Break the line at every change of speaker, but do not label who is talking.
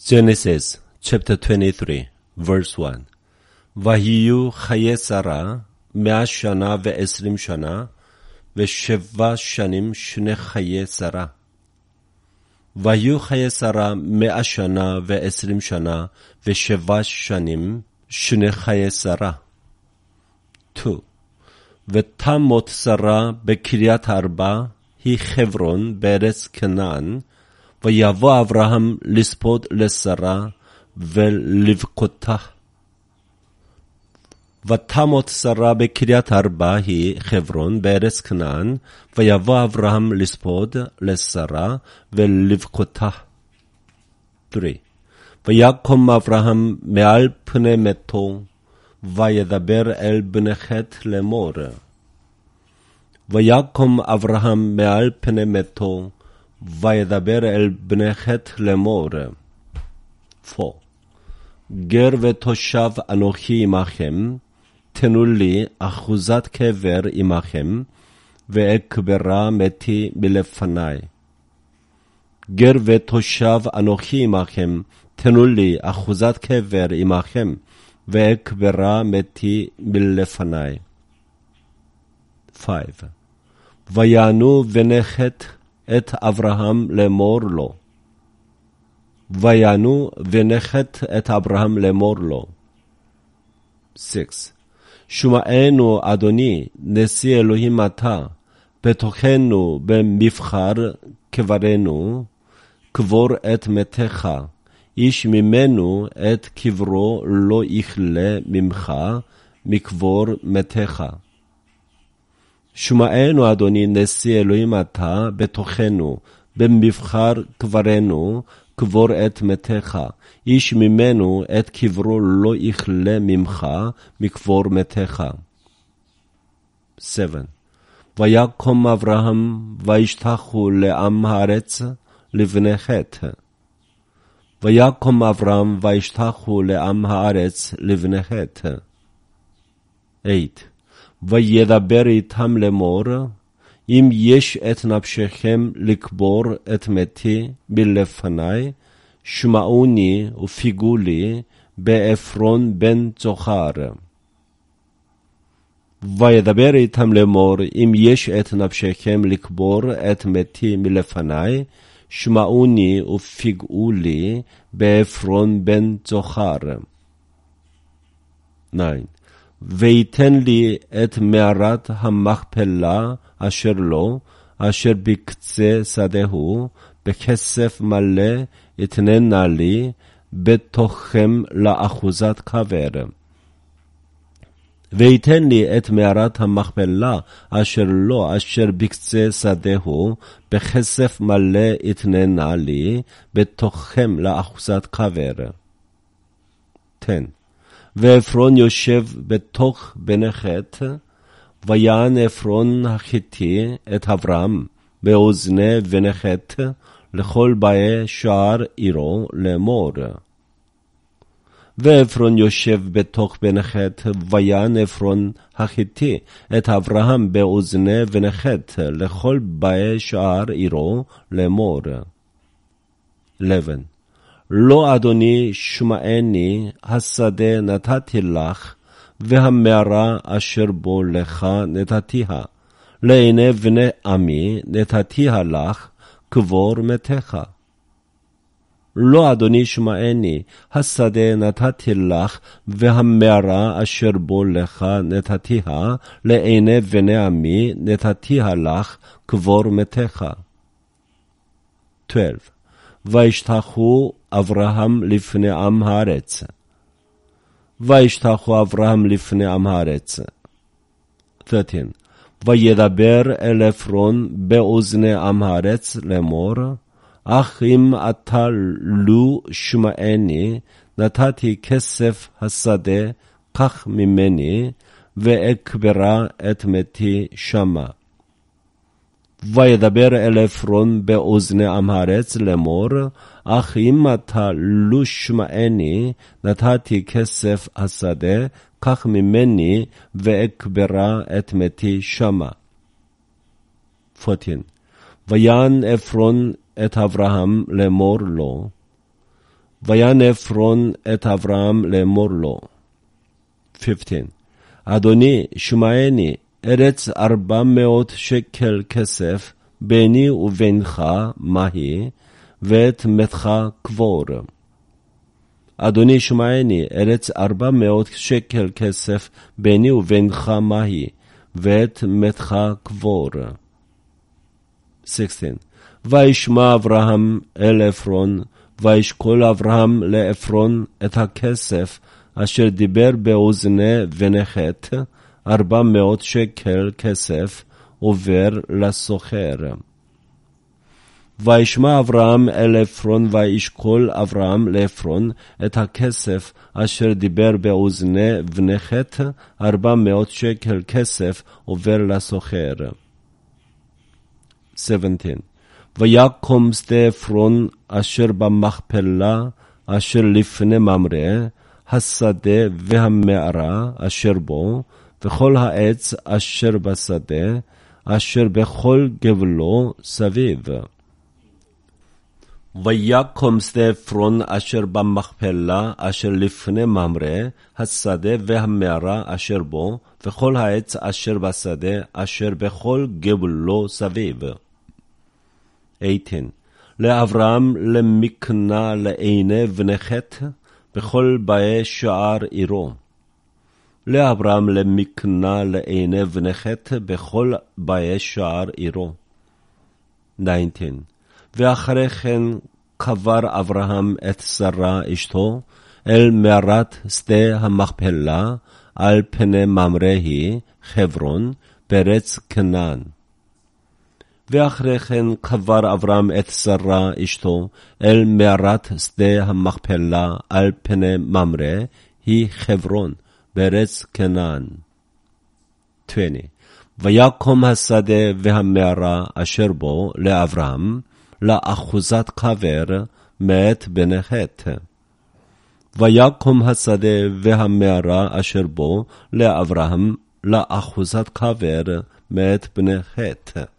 Genesis chapter 23 verse 1 ויהיו חיי שרה 100 שנה ו20 שנה ו7 שנים שני חיי שרה. ויהיו חיי שרה 100 שנה ו20 שנה ו7 שנים שני חיי שרה. 2 ותמות שרה בקריית ארבע היא חברון בארץ כנען, ויבוא אברהם לספוד לשרה ולבכותה. ותמות שרה בקריית ארבע היא חברון בארץ כנען, ויבוא אברהם לספוד לשרה ולבכותה. 3 ויקום אברהם מעל פני מתו, וידבר אל בני חת לאמור. ויקום אברהם מעל פני מתו, וידבר אל בני חת לאמור. 4 גר ותושב אנוכי עמכם, תנו לי אחוזת קבר עמכם, ואקברה מתי מלפני. גר ותושב אנוכי עמכם, תנו לי אחוזת קבר עמכם, ואקברה מתי מלפני. 5 ויענו בני חת את אברהם לאמור לו. ויענו בני חת את אברהם לאמור לו. 6 שמענו אדוני נשיא אלוהים אתה, בתוכנו במבחר קברנו, קבור את מתך, איש ממנו את קברו לא יכלה ממך, מקבור מתך. שמענו אדוני נשיא אלוהים אתה, בתוכנו במבחר קברנו, קבור את מתך, איש ממנו את קברו לא יכלה ממך, מקבור מתך. 7 ויקום אברהם, וישתחו לעם הארץ לבני חת. ויקום אברהם, וישתחו לעם הארץ לבני חת. 8 וידבר איתם לאמור, אם יש את נפשכם לקבור את מתי מלפני, שמעוני ופיגו לי בעפרון בן צוחר. וידבר איתם לאמור, אם יש את נפשכם לקבור את מתי מלפני, שמעוני ופיגו לי בעפרון בן צוחר. 9 ויתן לי את מערת המכפלה אשר לו, אשר בקצה שדהו, בכסף מלא יתננה לי, בתוכם לאחוזת קבר. ויתן לי את מערת המכפלה אשר לו, אשר בקצה שדהו, בכסף מלא יתננה לי, בתוכם לאחוזת קבר. 10 ועפרון יושב בתוך בני חת, ויען עפרון החיתי את אברהם באוזני בני חת, לכל באי שער עירו לאמור. ועפרון יושב בתוך בני חת, ויען עפרון החיתי את אברהם באוזני בני חת, לכל באי שער עירו לאמור. 11 לא אדוני שמעני, השדה נתתי לך, והמערה אשר בו לך נתתיה, לעיני בני עמי נתתיה לך, קבור מתך. לא אדוני שמעני, השדה נתתי לך, והמערה אשר בו לך נתתיה, לעיני בני עמי נתתיה לך, קבור מתך. 12 וישתחו אברהם לפני עם הארץ. וישתחו אברהם לפני עם הארץ. 13 וידבר אל עפרון באוזני עם הארץ לאמור, אך אם אתה לו שמעני, נתתי כסף השדה, קח ממני, ואקברה את מתי שמה. וידבר אל עפרון באוזני עם הארץ לאמור, אך אם אתה לא שמעני, נתתי כסף השדה, קח ממני, ואקברה את מתי שמה. 14 ויען עפרון את אברהם לאמור לו, ויען עפרון את אברהם לאמור לו. 15. אדוני, שמעני, ארץ 400 שקל כסף, ביני ובינך מהי, ואת מתך קבור. אדוני, שמעני, ארץ 400 שקל כסף, ביני ובינך מהי, ואת מתך קבור. 16. וישמע אברהם אל עפרון, וישקול אברהם לעפרון את הכסף, אשר דיבר באוזני ונחת, 400 שקל כסף, עובר לסוחר. וישמע אברהם אל עפרון, וישקול אברהם לעפרון את הכסף, אשר דיבר באוזני ונחת, 400 שקל כסף, עובר לסוחר. 17. ויקום שדה עפרון אשר במכפלה, אשר לפני ממרא, השדה והמערה אשר בו, וכל העץ אשר בשדה, אשר בכל גבלו סביב. ויקום שדה עפרון אשר במכפלה, אשר לפני ממרא, השדה והמערה אשר בו, וכל העץ אשר בשדה, אשר בכל גבלו סביב. 18. לאברהם למקנה לעיני ונחת, בכל באי שער עירו. לאברהם למקנה לעיני ונחת, בכל באי שער עירו. 19. ואחרי כן קבר אברהם את שרה אשתו, אל מערת שדה המכפלה, על פני ממרא היא, חברון, בארץ כנען. ואחרי כן קבר אברהם את שרה אשתו, אל מערת שדה המכפלה, על פני ממרא היא, חברון, בארץ כנען. 20. ויקום השדה והמערה אשר בו לאברהם, לאחוזת קבר מאת בני חת. ויקום השדה והמערה אשר בו לאברהם, לאחוזת קבר מאת בני חת.